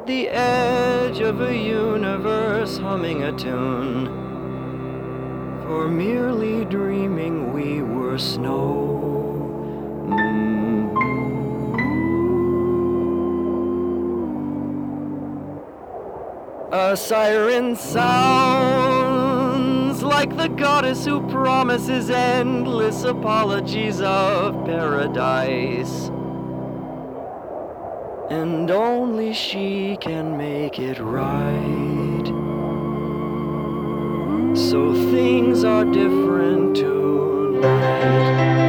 the edge of a universe humming a tune. For merely dreaming we were snow. A siren sounds like the goddess who promises endless apologies of paradise. And only she can make it right. So things are different tonight.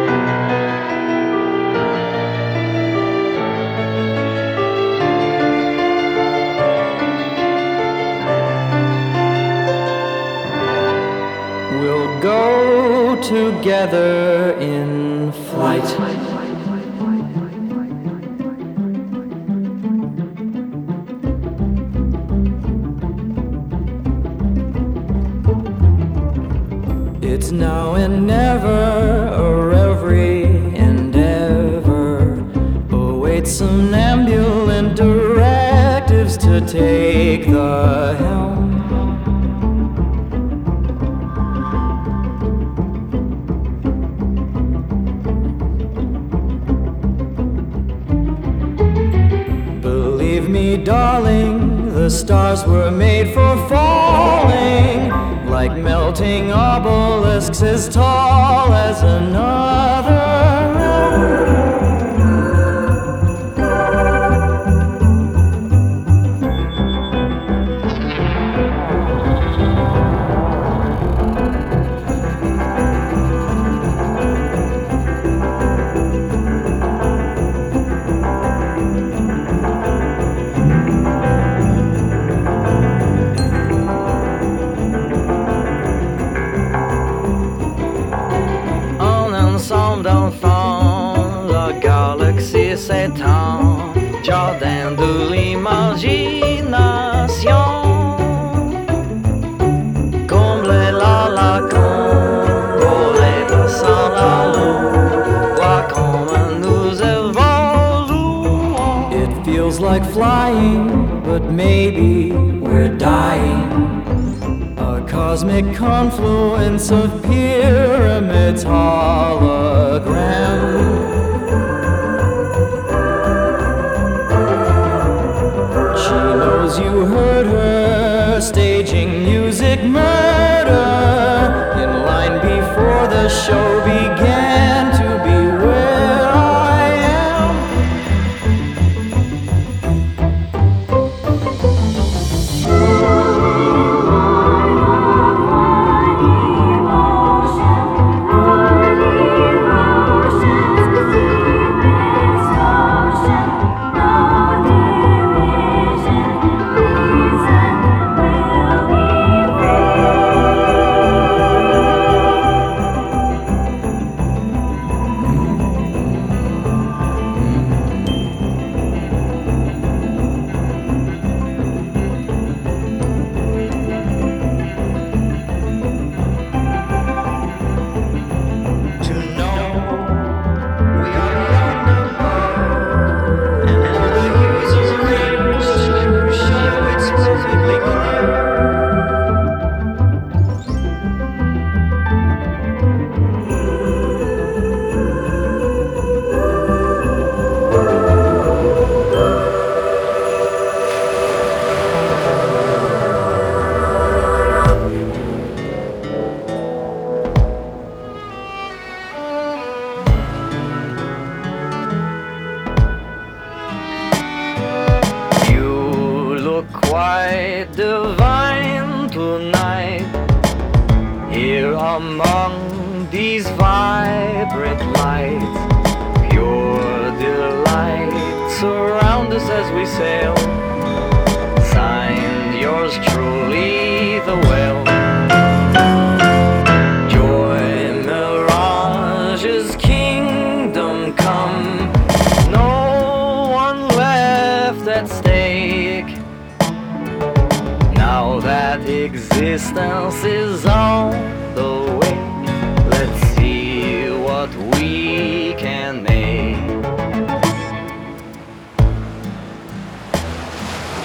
We'll go together in flight. It's now and never, or every endeavor awaits some ambulant directives to take the helm. Believe me, darling, the stars were made for falling, like melting obelisks as tall as another. D'enfants, la galaxie s'étend, jardin de l'imagination. Comblez la lacune, voler sans la lune, voir comme nous évoluons. It feels like flying, but maybe we're dying. A cosmic confluence of pyramids hologram. She knows you heard her staging music murder in line before the show began to be where I am. Quite divine tonight, here among these vibrant lights. Pure delight surround us as we sail. Signed, yours truly, the whale. Joy mirages, kingdom come. No one left at stake. Now that existence is on the way, let's see what we can make.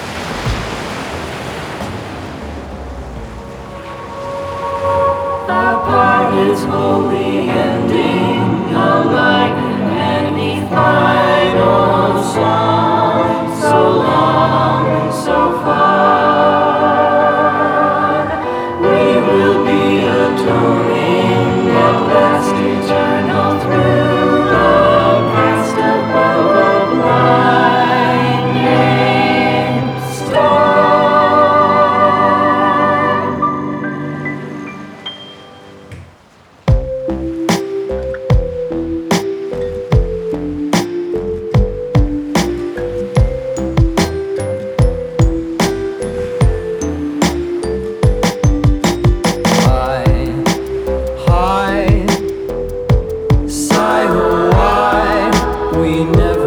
never